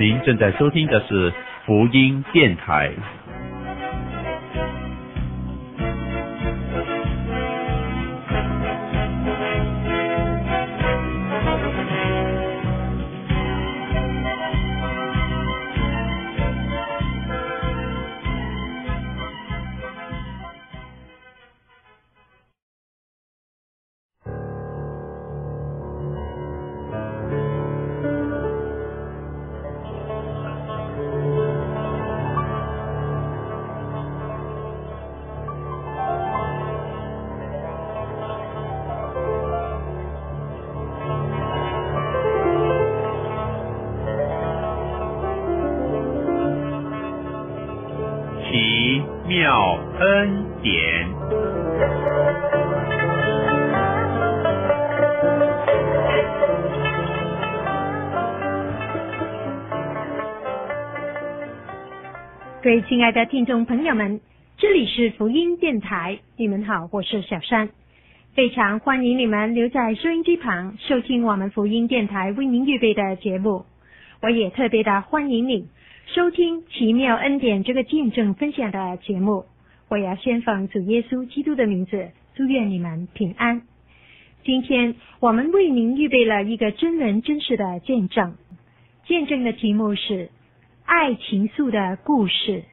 您正在收听的是福音电台。奇妙恩典， 各位亲爱的听众朋友们，这里是福音电台，你们好，我是小珊，非常欢迎你们留在收音机旁收听我们福音电台为您预备的节目。我也特别的欢迎你收听奇妙恩典这个见证分享的节目。我要先奉主耶稣基督的名字祝愿你们平安。今天我们为您预备了一个真人真事的见证，见证的题目是爱情树的故事。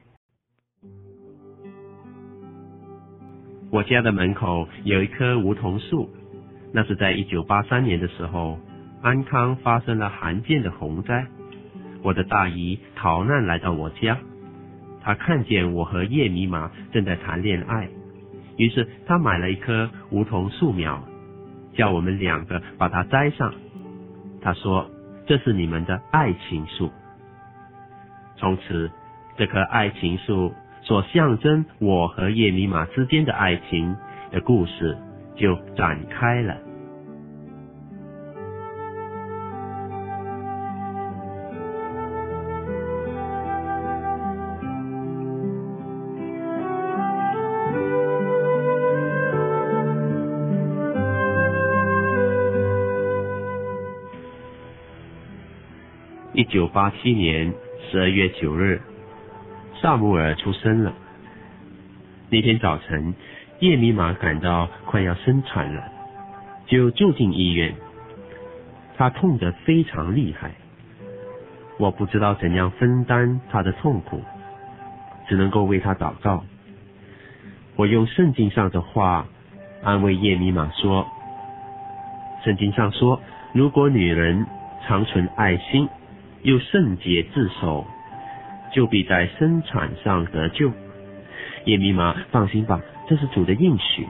我家的门口有一棵梧桐树，那是在1983年的时候，安康发生了罕见的洪灾。我的大姨逃难来到我家，她看见我和叶弥玛正在谈恋爱，于是她买了一棵梧桐树苗，叫我们两个把它栽上。她说，这是你们的爱情树。从此，这棵爱情树所象征我和叶弥玛之间的爱情的故事就展开了。1987年12月9日，萨姆尔出生了。那天早晨，叶弥玛感到快要生产了，就住进医院。她痛得非常厉害，我不知道怎样分担她的痛苦，只能够为她祷告。我用圣经上的话安慰叶弥玛说，圣经上说，如果女人常存爱心，又圣洁自守，就必在生产上得救。叶弥玛，放心吧，这是主的应许。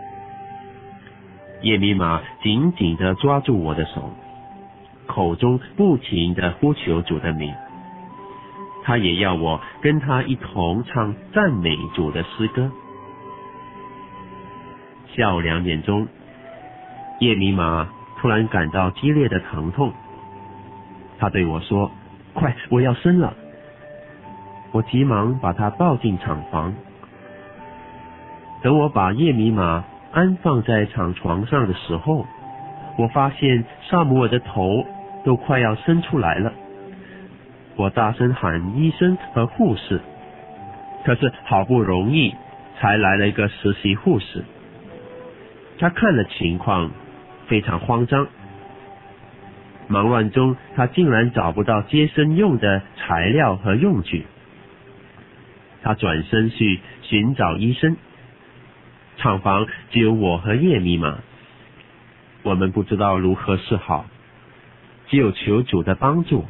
叶弥玛紧紧地抓住我的手，口中不停地呼求主的名。他也要我跟他一同唱赞美主的诗歌。下午2点钟，叶弥玛突然感到激烈的疼痛。他对我说，快，我要生了。我急忙把他抱进产房。等我把叶弥玛安放在产床上的时候，我发现萨姆尔的头都快要伸出来了。我大声喊医生和护士，可是好不容易才来了一个实习护士。他看了情况，非常慌张。忙乱中，他竟然找不到接生用的材料和用具。他转身去寻找医生。厂房只有我和叶弥玛，我们不知道如何是好，只有求主的帮助。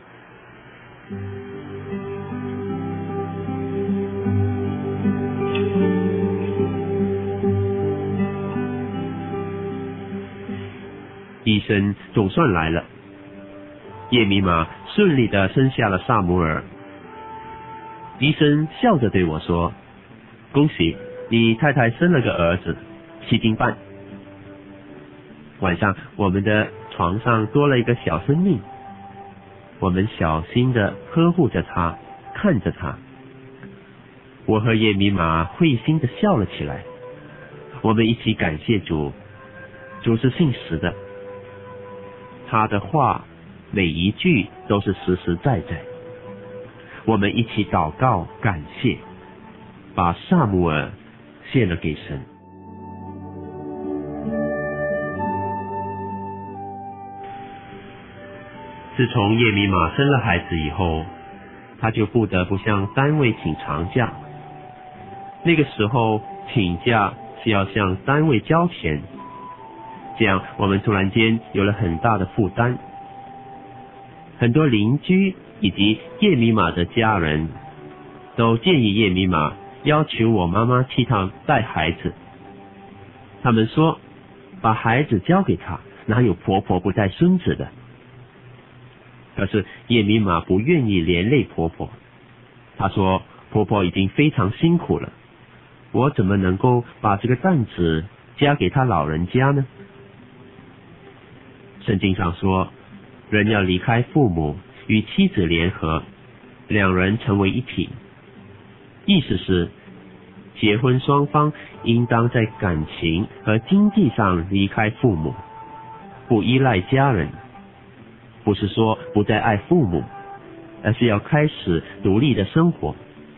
医生总算来了，叶弥玛顺利地生下了萨姆尔。医生笑着对我说，恭喜，你太太生了个儿子，7斤半。晚上我们的床上多了一个小生命，我们小心地呵护着他，看着他。我和叶弥玛会心地笑了起来，我们一起感谢主，主是信实的，他的话每一句都是实实在在。我们一起祷告感谢，把撒母耳献了给神。自从耶米玛生了孩子以后，他就不得不向单位请长假。那个时候请假是要向单位交钱，这样我们突然间有了很大的负担。很多邻居以及耶米玛的家人都建议耶米玛要求我妈妈替他带孩子。他们说，把孩子交给他，哪有婆婆不带孙子的？可是耶米玛不愿意连累婆婆，她说婆婆已经非常辛苦了，我怎么能够把这个担子加给她老人家呢？圣经上说，人要离开父母，与妻子联合，两人成为一体。意思是，结婚双方应当在感情和经济上离开父母，不依赖家人。不是说不再爱父母，而是要开始独立的生活。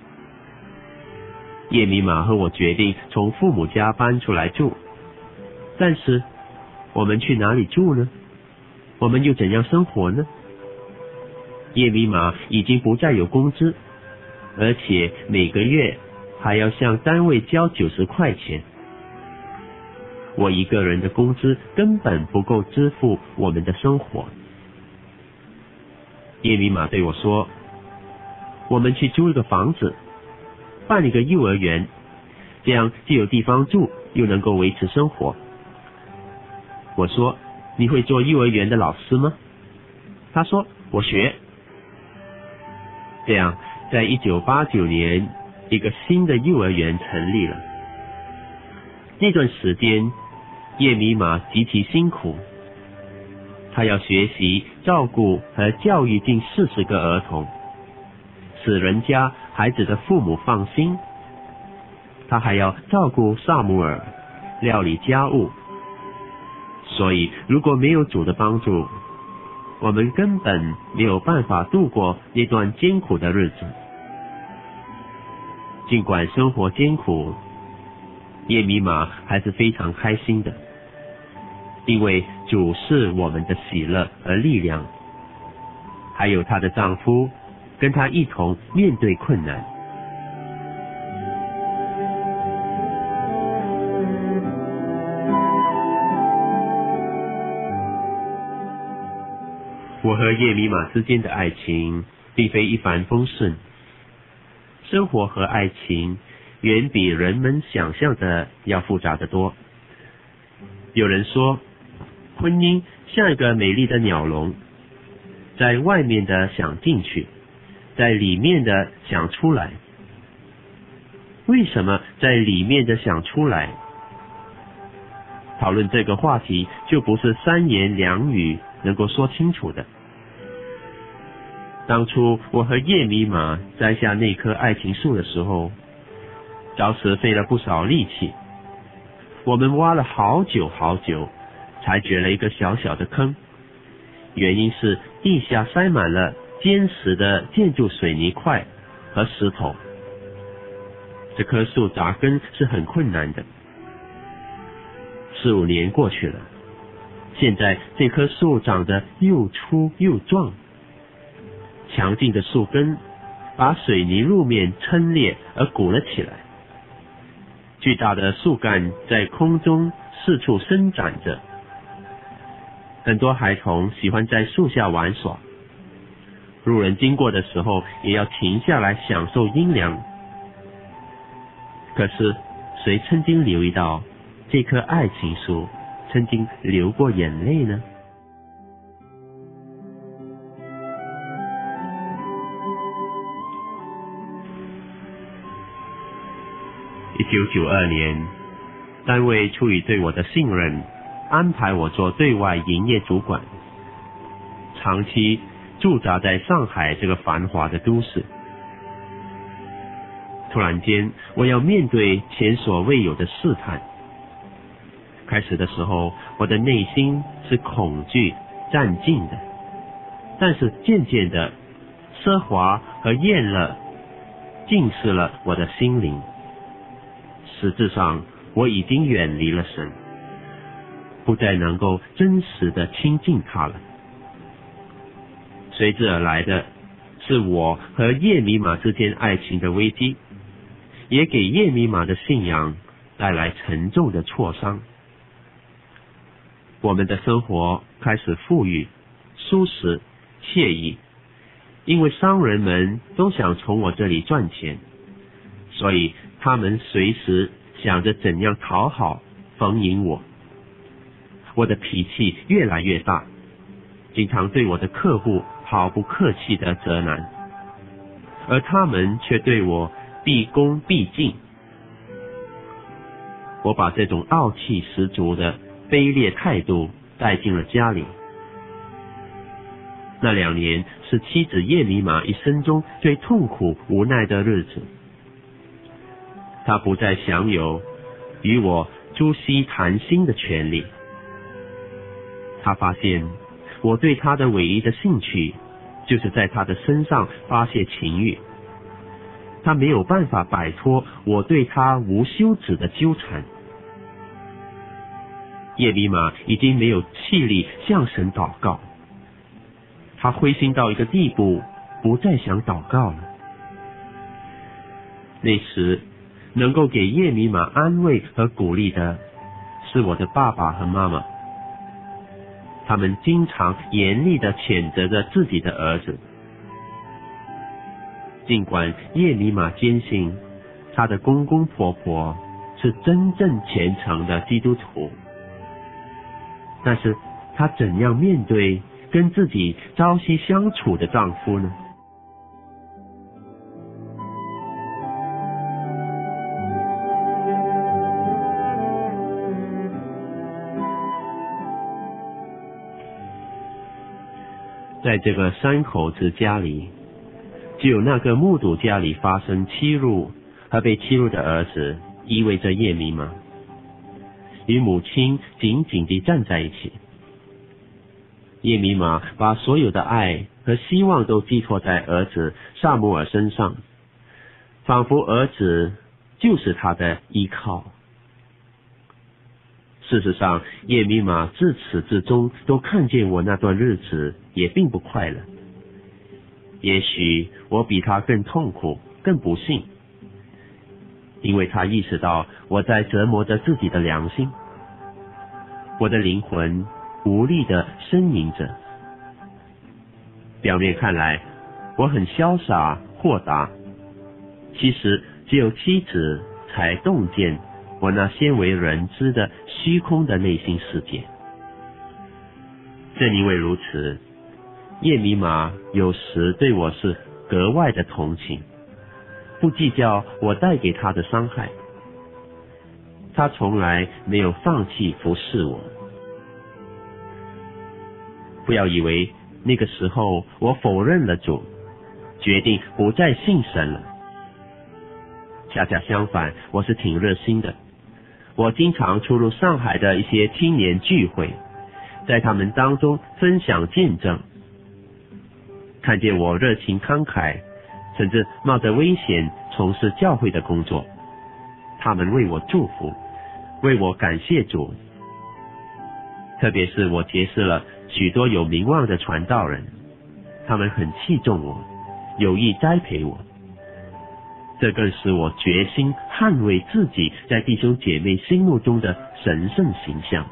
耶米玛和我决定从父母家搬出来住，但是我们去哪里住呢？我们又怎样生活呢？耶米玛已经不再有工资，而且每个月还要向单位交90块钱。我一个人的工资根本不够支付我们的生活。耶米玛对我说，我们去租一个房子，办一个幼儿园，这样既有地方住，又能够维持生活。我说，你会做幼儿园的老师吗？他说，我学。这样在1989年一个新的幼儿园成立了。那段时间耶米玛极其辛苦，他要学习照顾和教育近40个儿童，使人家孩子的父母放心。他还要照顾撒母耳，料理家务。所以如果没有主的帮助，我们根本没有办法度过那段艰苦的日子。尽管生活艰苦，耶米玛还是非常开心的，因为主是我们的喜乐和力量，还有她的丈夫跟她一同面对困难。我和耶米玛之间的爱情并非一帆风顺，生活和爱情远比人们想象的要复杂得多。有人说，婚姻像一个美丽的鸟笼，在外面的想进去，在里面的想出来。为什么在里面的想出来？讨论这个话题就不是3言2语能够说清楚的。当初我和叶米玛摘下那棵爱情树的时候，着实费了不少力气。我们挖了好久好久，才掘了一个小小的坑，原因是地下塞满了坚实的建筑水泥块和石头。这棵树扎根是很困难的。4-5年过去了，现在这棵树长得又粗又壮，强劲的树根把水泥路面撑裂而鼓了起来，巨大的树干在空中四处伸展着。很多孩童喜欢在树下玩耍，路人经过的时候也要停下来享受阴凉。可是谁曾经留意到这棵爱情树曾经流过眼泪呢？1992年，单位出于对我的信任，安排我做对外营业主管，长期驻扎在上海这个繁华的都市。突然间，我要面对前所未有的试探。开始的时候，我的内心是恐惧、战尽的， 但是渐渐的，奢华和厌乐浸湿了我的心灵。实质上，我已经远离了神，不再能够真实的亲近他了。随之而来的是我和叶米玛之间爱情的危机，也给叶米玛的信仰带来沉重的挫伤。我们的生活开始富裕、舒适、惬意，因为商人们都想从我这里赚钱，所以他们随时想着怎样讨好、逢迎我。我的脾气越来越大，经常对我的客户毫不客气的责难，而他们却对我毕恭毕敬。我把这种傲气十足的卑劣态度带进了家里。那2年是妻子叶米玛一生中最痛苦无奈的日子。她不再享有与我促膝谈心的权利。她发现我对她的唯一的兴趣就是在她的身上发泄情欲。她没有办法摆脱我对她无休止的纠缠。叶米玛已经没有气力向神祷告，他灰心到一个地步，不再想祷告了。那时能够给叶米玛安慰和鼓励的是我的爸爸和妈妈，他们经常严厉地谴责着自己的儿子。尽管叶米玛坚信她的公公婆婆是真正虔诚的基督徒，但是她怎样面对跟自己朝夕相处的丈夫呢？在这个3口子家里，只有那个目睹家里发生欺辱和被欺辱的儿子依偎着叶米玛，与母亲紧紧地站在一起。叶米玛把所有的爱和希望都寄托在儿子萨姆尔身上，仿佛儿子就是他的依靠。事实上，叶米玛自始至终都看见我那段日子也并不快乐。也许我比他更痛苦、更不幸，因为他意识到我在折磨着自己的良心。我的灵魂无力地呻吟着。表面看来我很潇洒豁达，其实只有妻子才洞见我那鲜为人知的虚空的内心世界。正因为如此，叶米玛有时对我是格外的同情，不计较我带给他的伤害。他从来没有放弃服侍我。不要以为那个时候我否认了主，决定不再信神了。恰恰相反，我是挺热心的。我经常出入上海的一些青年聚会，在他们当中分享见证。看见我热情慷慨，甚至冒着危险从事教会的工作，他们为我祝福，为我感谢主。特别是我结识了许多有名望的传道人，他们很器重我，有意栽培我。这更使我决心捍卫自己在弟兄姐妹心目中的神圣形象。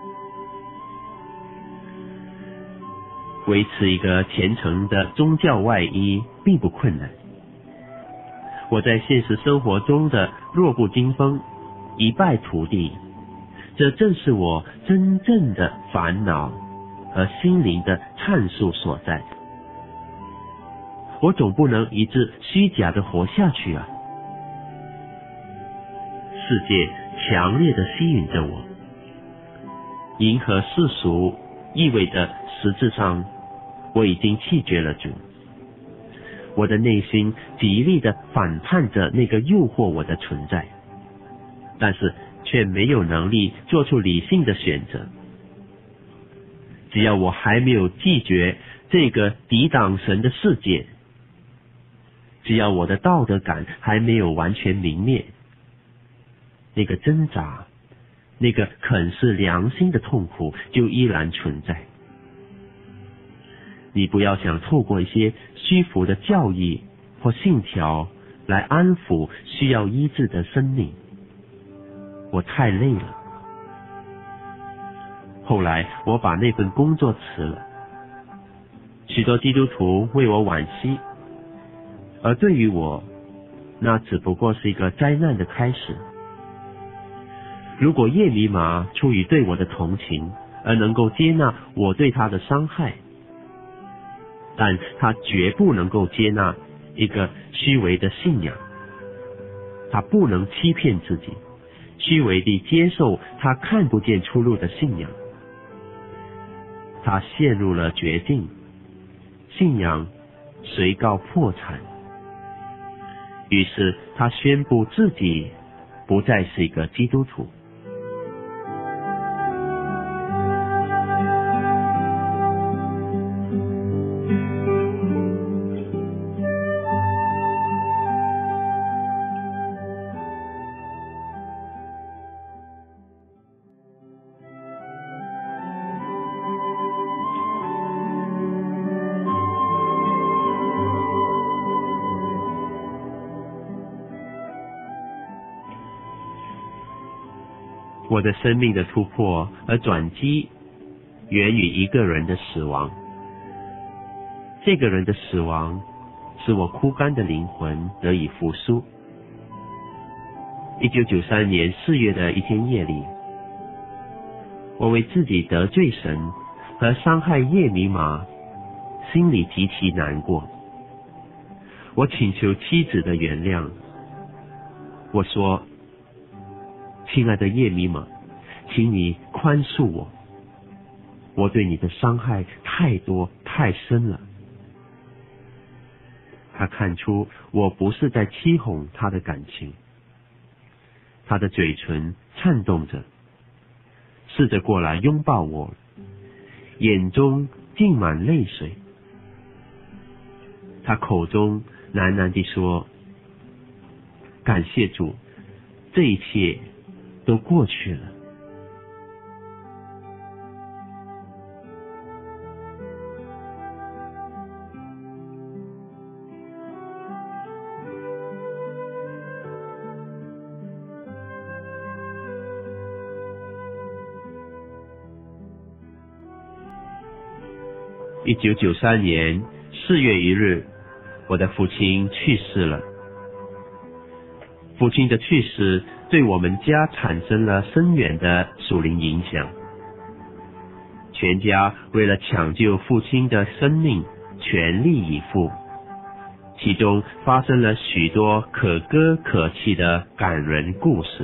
维持一个虔诚的宗教外衣并不困难。我在现实生活中的弱不禁风、一败涂地，这正是我真正的烦恼和心灵的阐述所在。我总不能一直虚假的活下去啊！世界强烈的吸引着我，迎合世俗意味着实质上我已经弃绝了主。我的内心极力的反叛着那个诱惑我的存在，但是却没有能力做出理性的选择。只要我还没有拒绝这个抵挡神的世界。只要我的道德感还没有完全泯灭，那个挣扎，那个啃噬良心的痛苦就依然存在。你不要想透过一些虚浮的教义或信条来安抚需要医治的生命。我太累了。后来我把那份工作辞了，许多基督徒为我惋惜，而对于我，那只不过是一个灾难的开始。如果叶弥玛出于对我的同情而能够接纳我对他的伤害，但他绝不能够接纳一个虚伪的信仰。他不能欺骗自己，虚伪地接受他看不见出路的信仰。他陷入了绝境，信仰随告破产。于是他宣布自己不再是一个基督徒。我的生命的突破和转机源于一个人的死亡。这个人的死亡使我枯干的灵魂得以复苏。1993年4月的一天夜里，我为自己得罪神和伤害叶弥玛心里极其难过。我请求妻子的原谅。我说，亲爱的叶弥玛，请你宽恕我，我对你的伤害太多太深了。他看出我不是在欺哄他的感情，他的嘴唇颤动着，试着过来拥抱我，眼中浸满泪水。他口中喃喃地说，感谢主，这一切都过去了。1993年4月1日，我的父亲去世了。父亲的去世对我们家产生了深远的属灵影响。全家为了抢救父亲的生命全力以赴，其中发生了许多可歌可泣的感人故事。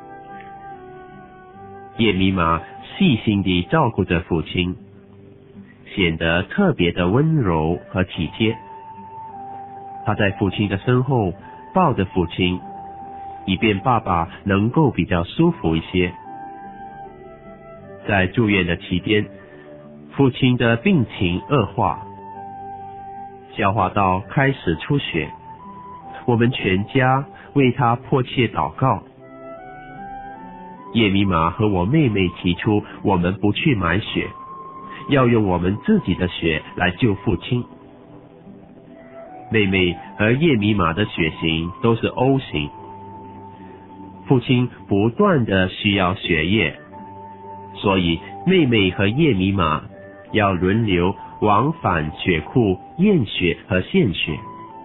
叶弥玛细心地照顾着父亲，显得特别的温柔和体贴。他在父亲的身后抱着父亲，以便爸爸能够比较舒服一些。在住院的期间，父亲的病情恶化，消化道开始出血，我们全家为他迫切祷告。叶弥玛和我妹妹提出，我们不去买血，要用我们自己的血来救父亲。妹妹和叶弥玛的血型都是 O 型，父亲不断的需要血液，所以妹妹和叶弥玛要轮流往返血库验血和献血。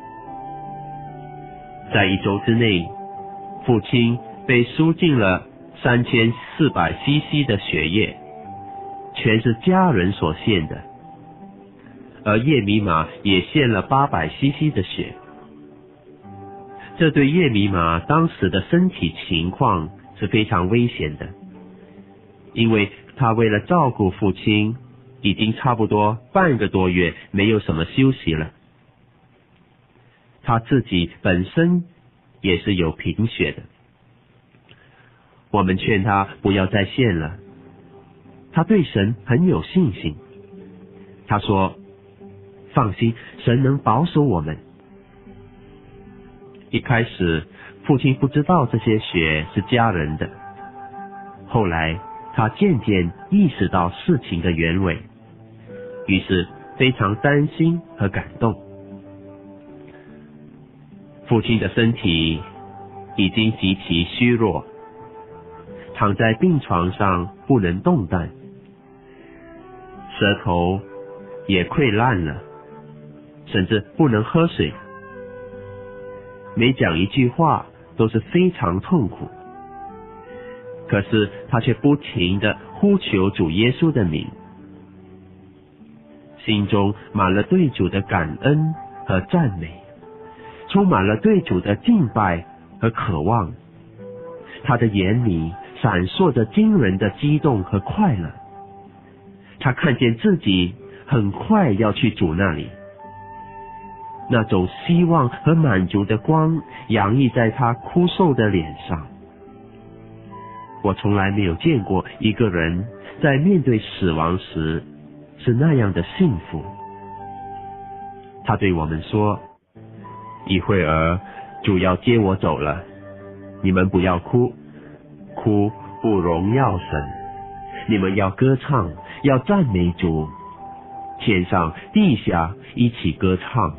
在1周之内，父亲被输进了3400 cc 的血液，全是家人所献的，而叶弥玛也献了800 cc 的血。这对叶弥玛当时的身体情况是非常危险的，因为他为了照顾父亲，已经差不多半个多月没有什么休息了。他自己本身也是有贫血的。我们劝他不要再献了，他对神很有信心。他说， 放心，神能保守我们。一开始，父亲不知道这些血是家人的，后来他渐渐意识到事情的原委，于是非常担心和感动。父亲的身体已经极其虚弱，躺在病床上不能动弹，舌头也溃烂了，甚至不能喝水，每讲一句话都是非常痛苦。可是他却不停地呼求主耶稣的名，心中满了对主的感恩和赞美，充满了对主的敬拜和渴望。他的眼里闪烁着惊人的激动和快乐，他看见自己很快要去主那里，那种希望和满足的光洋溢在他枯瘦的脸上。我从来没有见过一个人在面对死亡时是那样的幸福。他对我们说，一会儿主要接我走了，你们不要哭，哭不荣耀神，你们要歌唱，要赞美主，天上地下一起歌唱。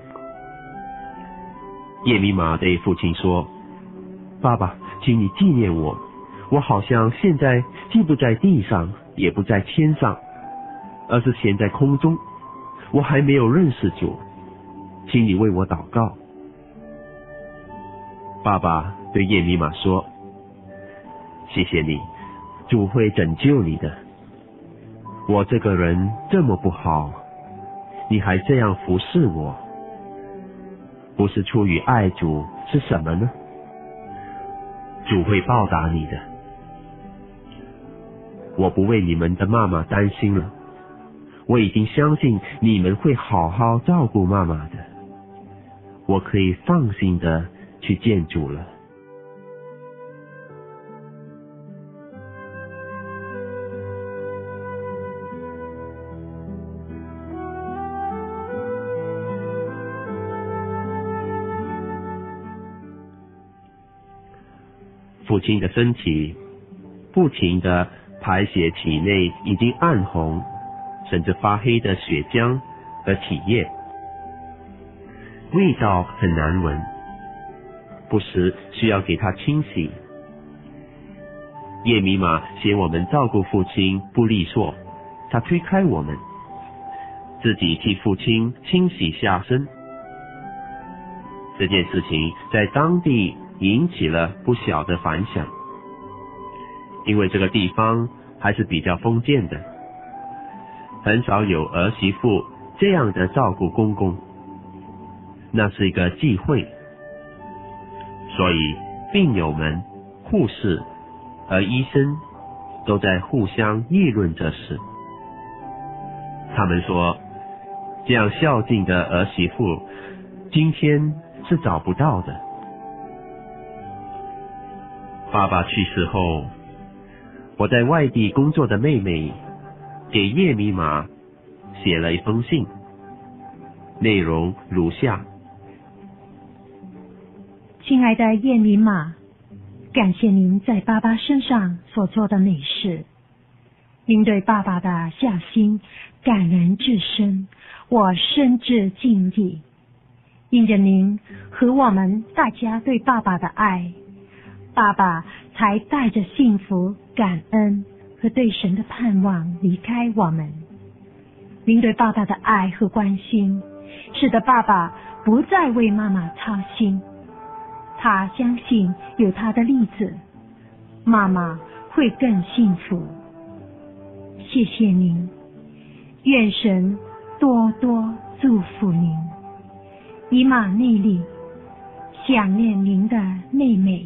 叶米玛对父亲说，爸爸，请你纪念我，我好像现在既不在地上也不在天上，而是悬在空中，我还没有认识主，请你为我祷告。爸爸对叶米玛说，谢谢你，主会拯救你的。我这个人这么不好，你还这样服侍我，不是出于爱主是什么呢？主会报答你的。我不为你们的妈妈担心了，我已经相信你们会好好照顾妈妈的，我可以放心的去见主了。父亲的身体不停地排泄体内已经暗红甚至发黑的血浆和体液，味道很难闻，不时需要给他清洗。叶米玛嫌我们照顾父亲不利索，他推开我们，自己替父亲清洗下身。这件事情在当地引起了不小的反响，因为这个地方还是比较封建的，很少有儿媳妇这样的照顾公公，那是一个忌讳，所以病友们、护士和医生都在互相议论这事。他们说，这样孝敬的儿媳妇今天是找不到的。爸爸去世后，我在外地工作的妹妹给叶米玛写了一封信，内容如下： 亲爱的叶米玛，感谢您在爸爸身上所做的美事，您对爸爸的孝心感人至深，我深知敬意。因着您和我们大家对爸爸的爱，爸爸才带着幸福、感恩和对神的盼望离开我们。您对爸爸的爱和关心，使得爸爸不再为妈妈操心，他相信有他的例子，妈妈会更幸福。谢谢您，愿神多多祝福您。以马内利，想念您的妹妹。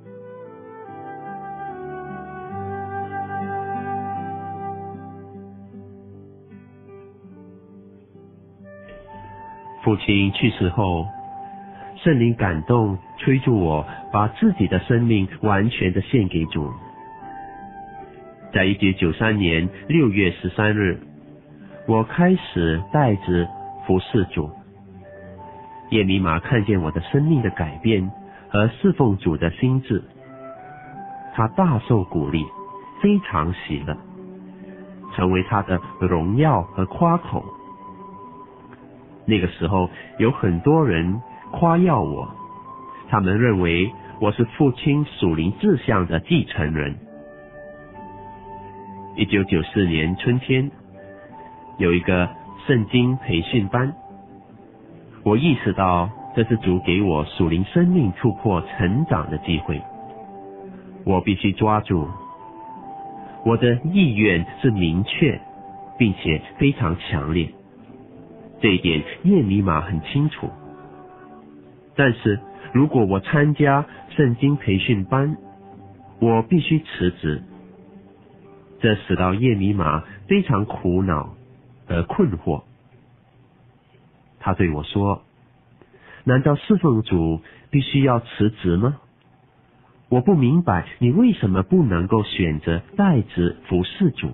父亲去世后，圣灵感动催促我把自己的生命完全的献给主。在1993年6月13日，我开始带着服侍主。耶米玛看见我的生命的改变和侍奉主的心志，他大受鼓励，非常喜乐，成为他的荣耀和夸口。那个时候有很多人夸耀我，他们认为我是父亲属灵志向的继承人。1994年春天，有一个圣经培训班，我意识到这是主给我属灵生命突破成长的机会，我必须抓住。我的意愿是明确并且非常强烈，这一点耶米玛很清楚。但是如果我参加圣经培训班，我必须辞职。这使到耶米玛非常苦恼和困惑。他对我说，难道侍奉主必须要辞职吗？我不明白你为什么不能够选择代职服侍主。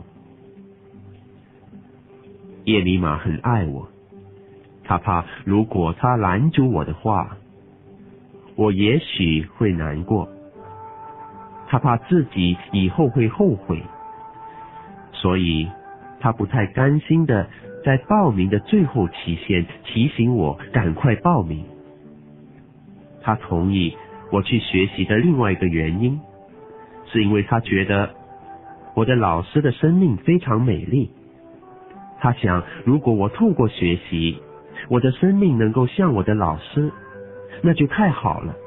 耶米玛很爱我，他怕如果他拦阻我的话，我也许会难过，他怕自己以后会后悔，所以他不太甘心的在报名的最后期限提醒我赶快报名。他同意我去学习的另外一个原因，是因为他觉得我的老师的生命非常美丽。他想，如果我透过学习，我的生命能够像我的老师，那就太好了。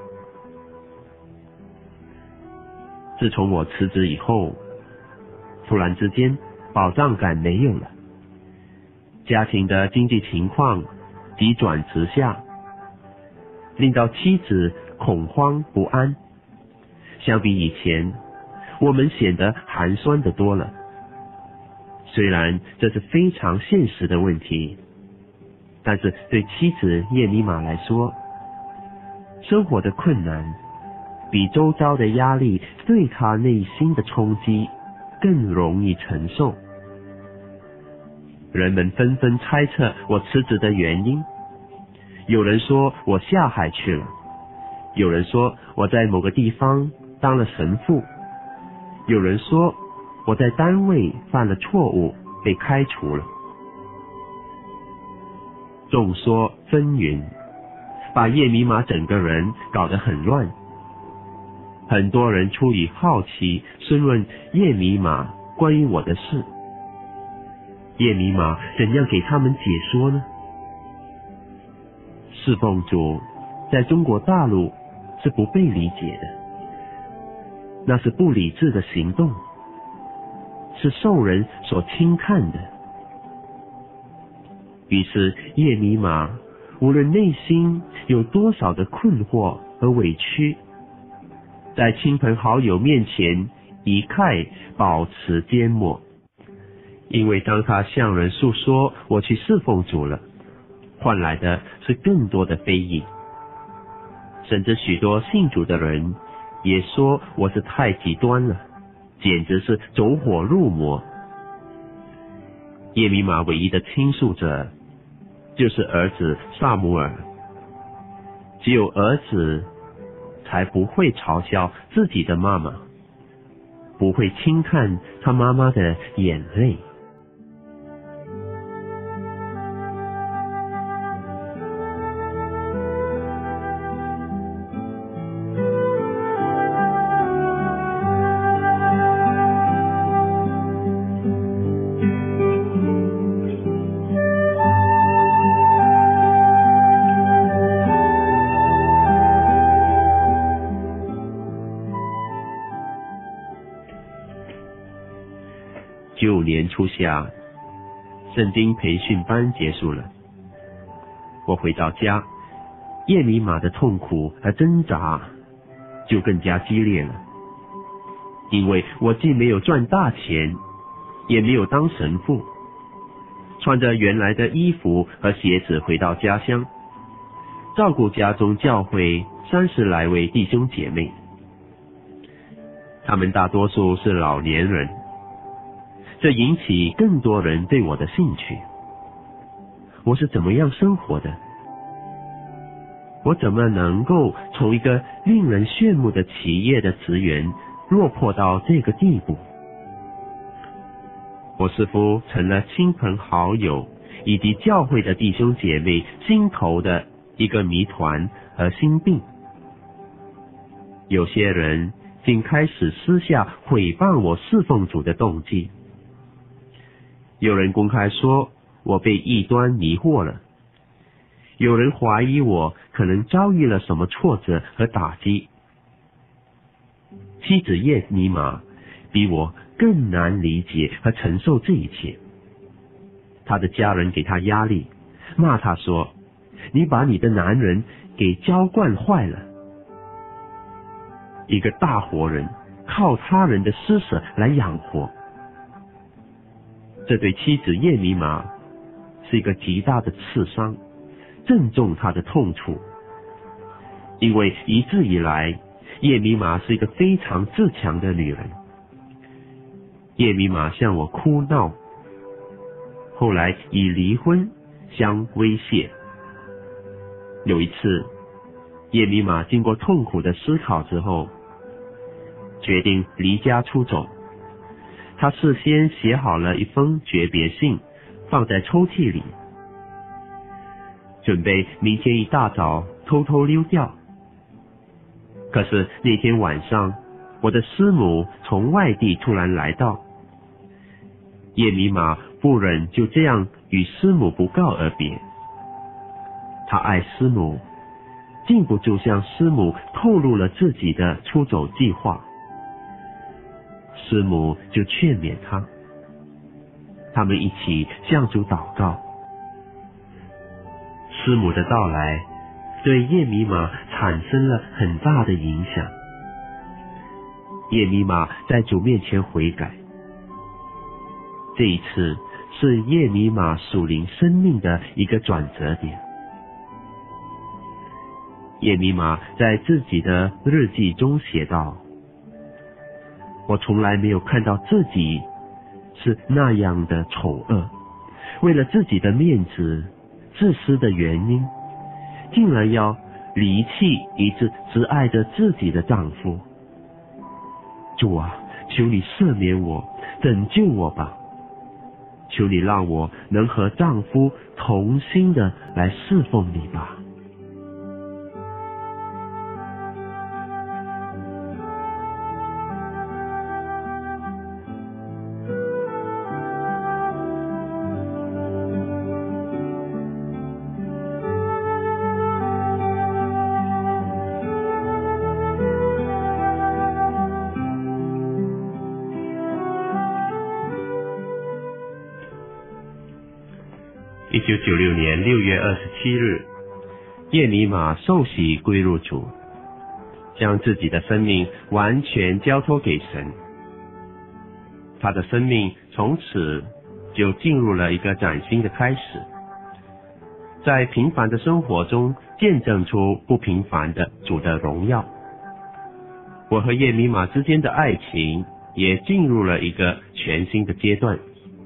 自从我辞职以后，突然之间保障感没有了，家庭的经济情况急转直下，令到妻子恐慌不安。相比以前，我们显得寒酸得多了。虽然这是非常现实的问题，但是对妻子叶米玛来说，生活的困难比周遭的压力对她内心的冲击更容易承受。人们纷纷猜测我辞职的原因，有人说我下海去了，有人说我在某个地方当了神父，有人说我在单位犯了错误被开除了。众说纷纭，把叶米玛整个人搞得很乱。很多人出于好奇询问叶米玛关于我的事，叶米玛怎样给他们解说呢？侍奉主在中国大陆是不被理解的，那是不理智的行动，是受人所轻看的。于是叶米玛无论内心有多少的困惑和委屈，在亲朋好友面前一概保持缄默。因为当他向人诉说我去侍奉主了，换来的是更多的非议，甚至许多信主的人也说我是太极端了，简直是走火入魔。叶米玛唯一的倾诉者就是儿子萨姆尔，只有儿子才不会嘲笑自己的妈妈，不会轻看他妈妈的眼泪。9年初夏，圣经培训班结束了，我回到家，叶米玛的痛苦和挣扎就更加激烈了。因为我既没有赚大钱，也没有当神父，穿着原来的衣服和鞋子回到家乡，照顾家中教会30来位弟兄姐妹，他们大多数是老年人，这引起更多人对我的兴趣。 我是怎么样生活的？我怎么能够从一个令人羡慕的企业的职员落魄到这个地步？我似乎成了亲朋好友以及教会的弟兄姐妹心头的一个谜团和心病。有些人竟开始私下毁谤我侍奉主的动机。有人公开说我被异端迷惑了，有人怀疑我可能遭遇了什么挫折和打击。妻子叶尼玛比我更难理解和承受这一切。他的家人给他压力，骂他说：“你把你的男人给娇惯坏了。”一个大活人靠他人的施舍来养活，这对妻子叶尼玛是一个极大的刺伤，正中他的痛处。因为一直以来，叶尼玛是一个非常自强的女人。叶尼玛向我哭闹，后来以离婚相威胁。有一次，叶尼玛经过痛苦的思考之后，决定离家出走。他事先写好了一封诀别信，放在抽屉里，准备明天一大早偷偷溜掉。可是那天晚上，我的师母从外地突然来到，叶尼玛不忍就这样与师母不告而别。他爱师母，禁不住向师母透露了自己的出走计划。师母就劝勉他，他们一起向主祷告。师母的到来对叶尼玛产生了很大的影响。叶尼玛在主面前悔改，这一次是叶尼玛属灵生命的一个转折点。叶尼玛在自己的日记中写道：我从来没有看到自己是那样的丑恶，为了自己的面子、自私的原因，竟然要离弃一直只爱着自己的丈夫。主啊，求你赦免我，拯救我吧！求你让我能和丈夫同心的来侍奉你吧。1996年6月27日，叶尼玛受洗归入主，将自己的生命完全交托给神。他的生命从此就进入了一个崭新的开始，在平凡的生活中见证出不平凡的主的荣耀。我和叶尼玛之间的爱情也进入了一个全新的阶段。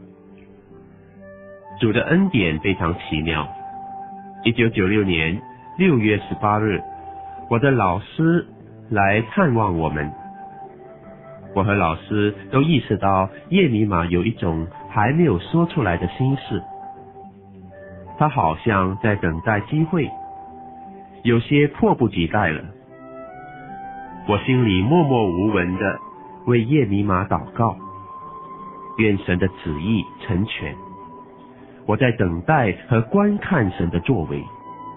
主的恩典非常奇妙。1996年6月18日，我的老师来探望我们。我和老师都意识到叶尼玛有一种还没有说出来的心事，他好像在等待机会，有些迫不及待了。我心里默默无闻的为叶尼玛祷告，愿神的旨意成全。我在等待和观看神的作为。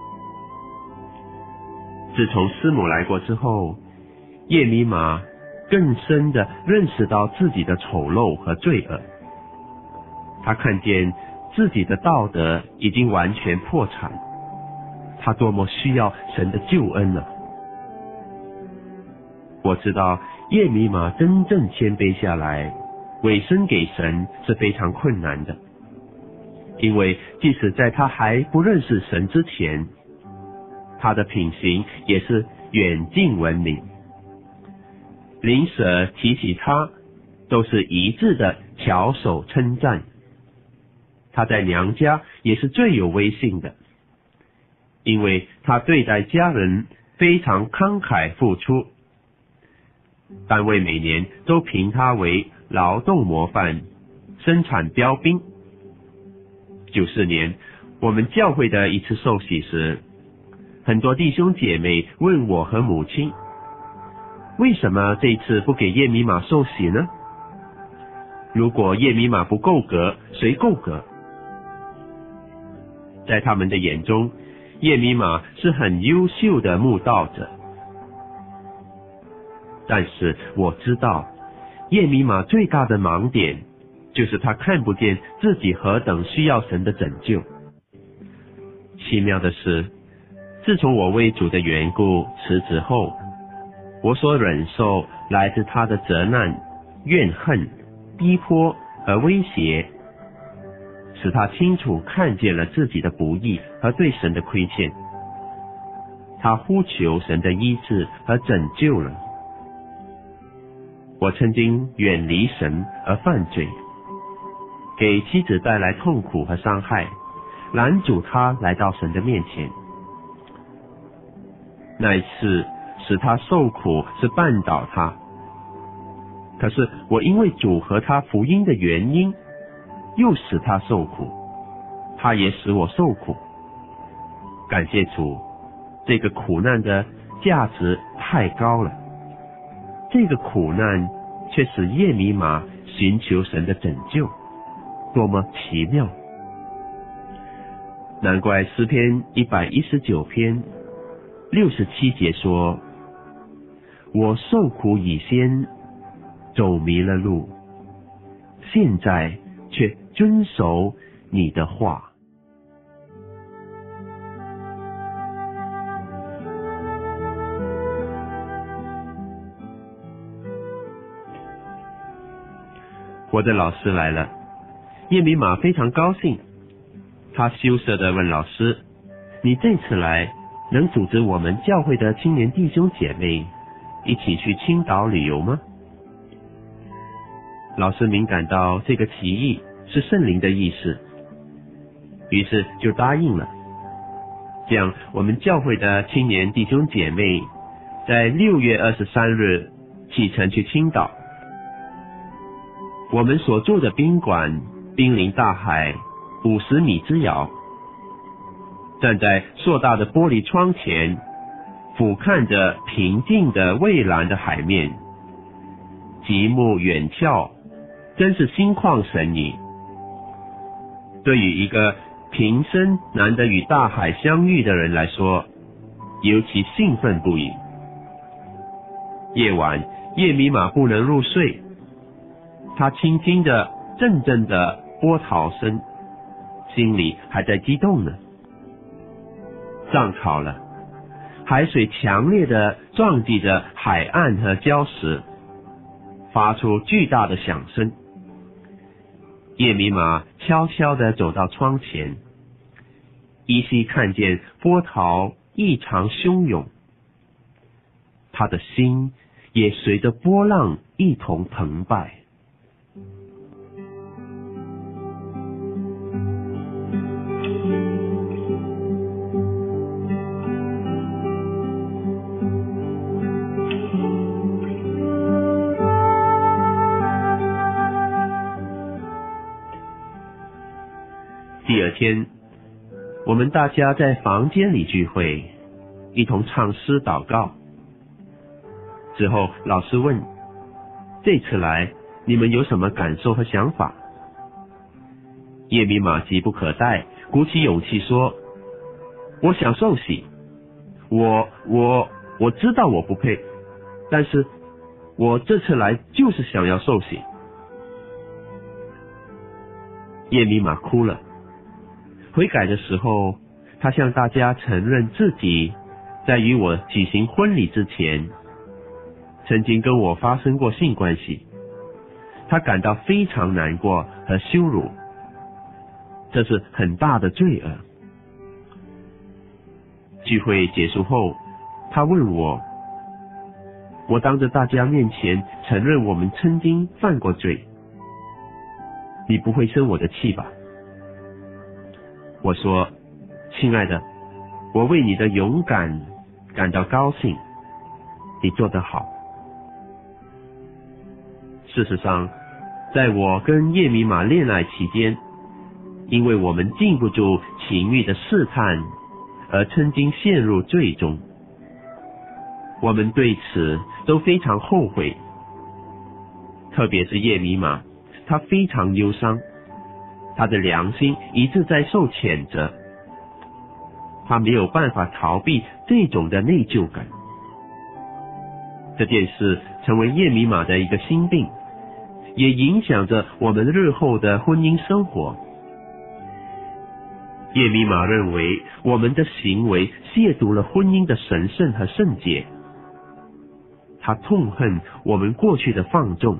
自从师母来过之后，叶尼玛更深的认识到自己的丑陋和罪恶。他看见自己的道德已经完全破产，他多么需要神的救恩啊！我知道叶尼玛真正谦卑下来，委身给神是非常困难的。因为即使在他还不认识神之前，他的品行也是远近闻名。邻舍提起他，都是一致的翘首称赞。 他在娘家也是最有威信的，因为他对待家人非常慷慨付出，单位每年都评他为劳动模范、生产标兵。94年我们教会的一次受洗时，很多弟兄姐妹问我和母亲，为什么这一次不给叶米玛受洗呢？如果叶米玛不够格，谁够格？在他们的眼中，叶米玛是很优秀的慕道者，但是我知道叶米玛最大的盲点就是他看不见自己何等需要神的拯救。奇妙的是，自从我为主的缘故辞职后，我所忍受来自他的责难、怨恨、逼迫和威胁，使他清楚看见了自己的不义和对神的亏欠。他呼求神的医治和拯救了。我曾经远离神而犯罪，给妻子带来痛苦和伤害，拦阻他来到神的面前。那一次使他受苦是绊倒他，可是我因为主和他福音的原因，又使他受苦，他也使我受苦。感谢主，这个苦难的价值太高了，这个苦难却使叶米玛寻求神的拯救，多么奇妙！难怪诗篇119篇67节说，我受苦以先走迷了路，现在却遵守你的话。我的老师来了，叶米玛非常高兴，他羞涩地问老师，你这次来能组织我们教会的青年弟兄姐妹一起去青岛旅游吗？老师敏感到这个提议是圣灵的意思，于是就答应了。这样我们教会的青年弟兄姐妹在6月23日启程去青岛。我们所住的宾馆濒临大海50米之遥，站在硕大的玻璃窗前，俯瞰着平静的蔚蓝的海面，极目远眺，真是心旷神怡。对于一个平生难得与大海相遇的人来说，尤其兴奋不已。夜晚，叶米玛不能入睡，他倾听着阵阵的波涛声，心里还在激动呢。涨潮了，海水强烈地撞击着海岸和礁石，发出巨大的响声。叶米玛悄悄地走到窗前，依稀看见波涛异常汹涌，他的心也随着波浪一同澎湃。第二天，我们大家在房间里聚会，一同唱诗祷告。之后老师问，这次来你们有什么感受和想法？叶米玛急不可待，鼓起勇气说，我想受洗，我知道我不配，但是我这次来就是想要受洗。叶米玛哭了。悔改的时候，他向大家承认自己在与我举行婚礼之前，曾经跟我发生过性关系。他感到非常难过和羞辱，这是很大的罪恶。聚会结束后，他问我当着大家面前承认我们曾经犯过罪，你不会生我的气吧？ 我说，亲爱的，我为你的勇敢感到高兴，你做得好。事实上，在我跟叶米玛恋爱期间，因为我们禁不住情欲的试探，而曾经陷入罪中。我们对此都非常后悔，特别是叶米玛，她非常忧伤，她的良心一直在受谴责，她没有办法逃避这种的内疚感。这件事成为叶米玛的一个心病，也影响着我们日后的婚姻生活。叶米玛认为我们的行为亵渎了婚姻的神圣和圣洁，他痛恨我们过去的放纵。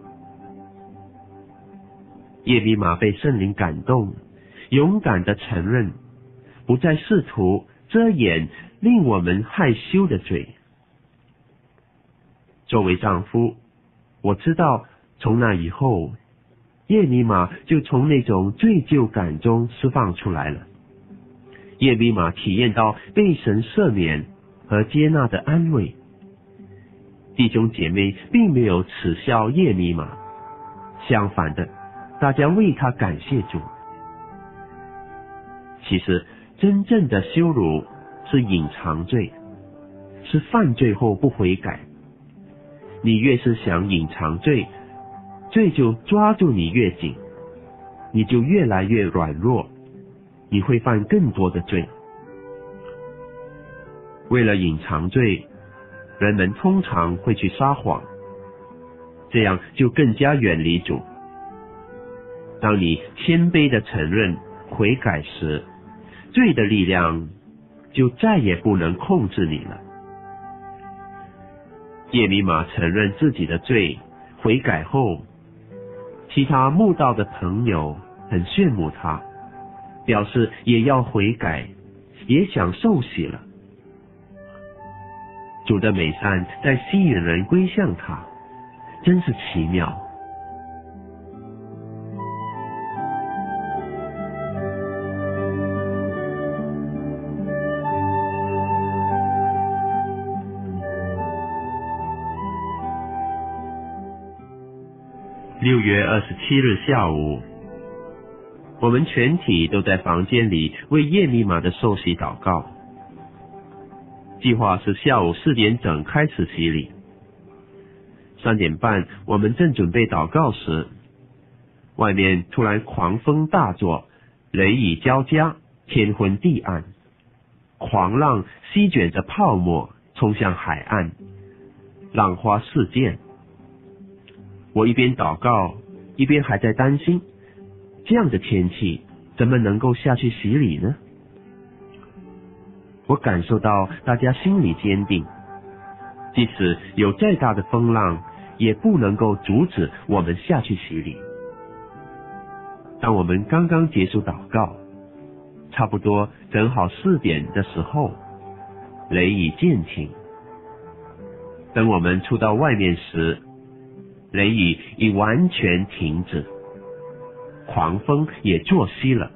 叶米玛被圣灵感动，勇敢地承认，不再试图遮掩令我们害羞的罪。作为丈夫，我知道从那以后，叶米玛就从那种罪疚感中释放出来了。叶米玛体验到被神赦免和接纳的安慰。弟兄姐妹并没有耻笑叶米玛，相反的，大家为他感谢主。其实真正的羞辱是隐藏罪，是犯罪后不悔改。你越是想隐藏罪，罪就抓住你越紧，你就越来越软弱，你会犯更多的罪。为了隐藏罪，人们通常会去撒谎，这样就更加远离主。当你谦卑地承认悔改时，罪的力量就再也不能控制你了。叶米玛承认自己的罪，悔改后，其他慕道的朋友很羡慕他，表示也要悔改，也想受洗了。主的美善在吸引人归向他，真是奇妙。6月27日下午，我们全体都在房间里为叶米玛的受洗祷告。计划是下午4点整开始洗礼。3点半，我们正准备祷告时，外面突然狂风大作，雷雨交加，天昏地暗，狂浪席卷着泡沫冲向海岸，浪花四溅。我一边祷告，一边还在担心，这样的天气怎么能够下去洗礼呢？我感受到大家心里坚定，即使有再大的风浪，也不能够阻止我们下去洗礼。当我们刚刚结束祷告，差不多正好4点的时候，雷雨渐停。等我们出到外面时，雷雨已完全停止，狂风也作息了。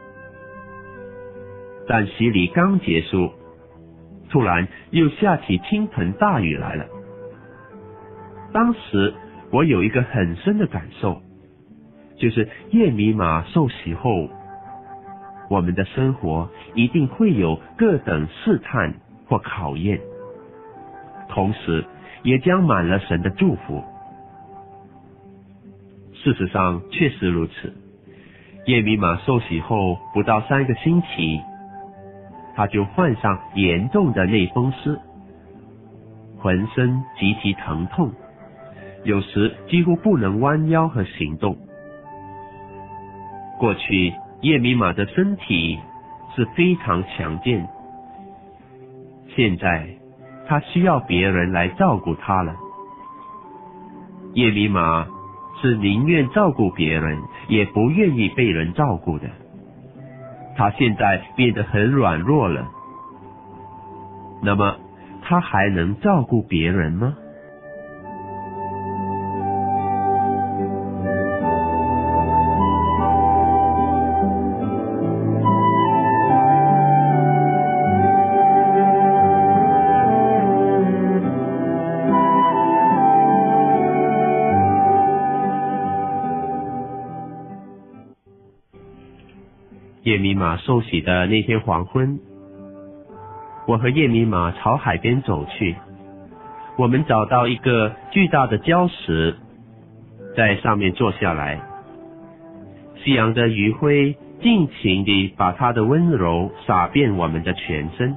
但洗礼刚结束，突然又下起倾盆大雨来了。当时我有一个很深的感受，就是叶米玛受洗后，我们的生活一定会有各等试探或考验，同时也将满了神的祝福。事实上确实如此，叶米玛受洗后不到3个星期，他就患上严重的类风湿，浑身极其疼痛，有时几乎不能弯腰和行动。过去叶米玛的身体是非常强健，现在他需要别人来照顾他了。叶米玛是宁愿照顾别人，也不愿意被人照顾的。他现在变得很软弱了，那么他还能照顾别人吗？ 叶米玛受洗的那天黄昏，我和叶米玛朝海边走去。我们找到一个巨大的礁石，在上面坐下来。夕阳的余晖尽情地把它的温柔洒遍我们的全身。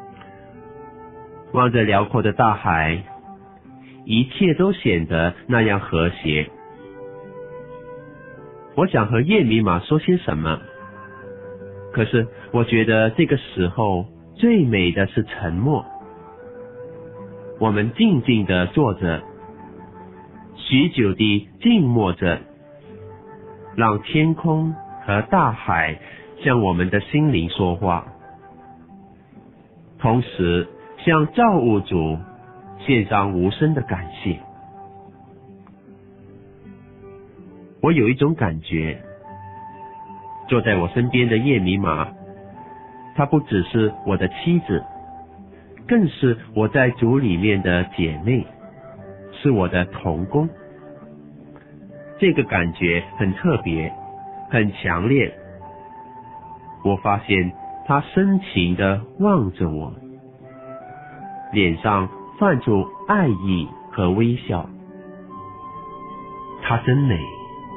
望着辽阔的大海，一切都显得那样和谐。我想和叶米玛说些什么，可是我觉得这个时候最美的是沉默。我们静静地坐着，许久地静默着，让天空和大海向我们的心灵说话，同时向造物主献上无声的感谢。我有一种感觉，坐在我身边的叶米玛，她不只是我的妻子，更是我在主里面的姐妹，是我的同工。这个感觉很特别，很强烈。我发现她深情地望着我，脸上泛出爱意和微笑。她真美。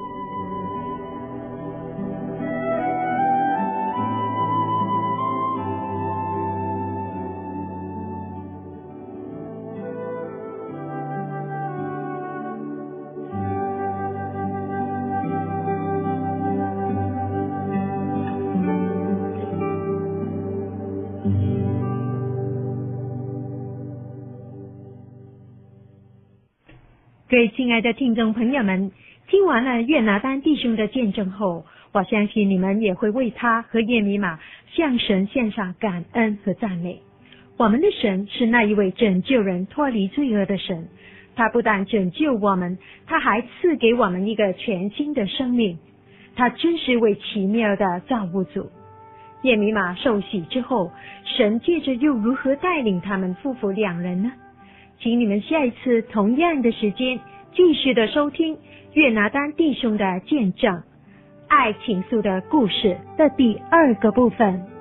各位亲爱的听众朋友们，听完了约拿单弟兄的见证后，我相信你们也会为他和叶米玛向神献上感恩和赞美。我们的神是那一位拯救人脱离罪恶的神，他不但拯救我们，他还赐给我们一个全新的生命。他真是位奇妙的造物主。叶米玛受洗之后，神接着又如何带领他们夫妇两人呢？请你们下一次同样的时间继续的收听约拿单弟兄的见证爱情树的故事的第2个部分。